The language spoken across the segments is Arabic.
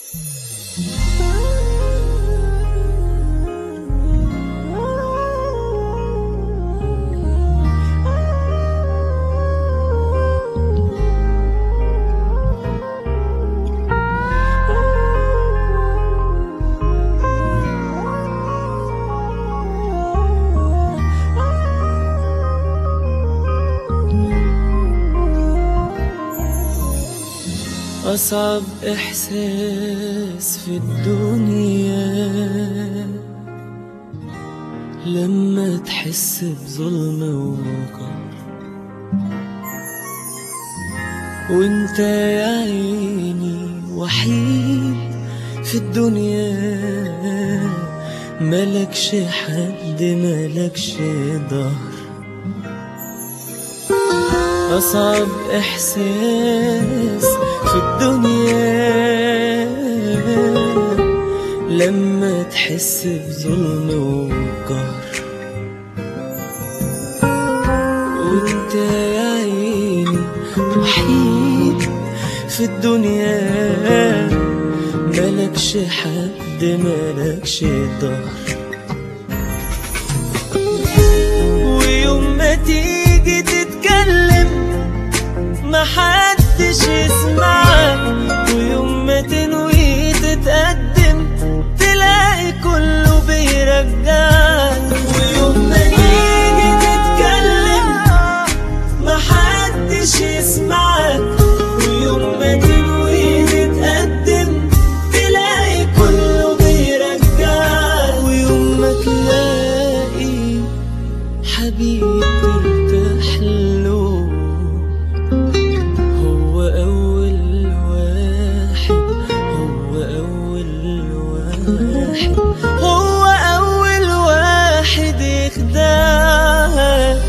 أصعب إحساس في الدنيا لما تحس بظلم ووقار، وانت يا عيني وحيد في الدنيا، ملكش حد ملكش ظهر. أصعب إحساس في الدنيا لما تحس بظلم وقهر، وانت يا عيني وحيد في الدنيا، ملكش حد ملكش ظهر. ويوم ما تيجي تتكلم محدش يسمعك، ويوم ما تنوي تتقدم تلاقي كله بيرجعك. ويوم ما نيجي تتكلم محدش يسمعك، ويوم ما تنوي تتقدم تلاقي كله بيرجعك. ويوم ما تلاقي حبيب ترتاح له، هو أول واحد يخدعك.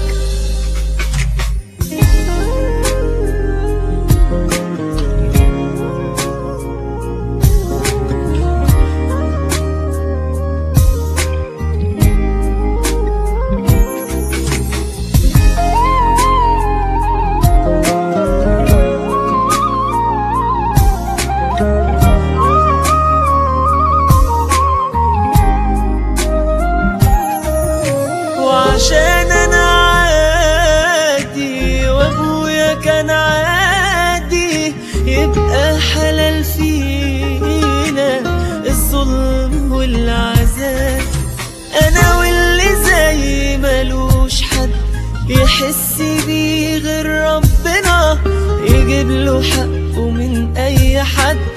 عشان أنا عادي وأبويا كان عادي، يبقى حلال فينا الظلم والعذاب. أنا واللي زي ملوش حد يحس بيه غير ربنا، يجيب له حقه من أي حد.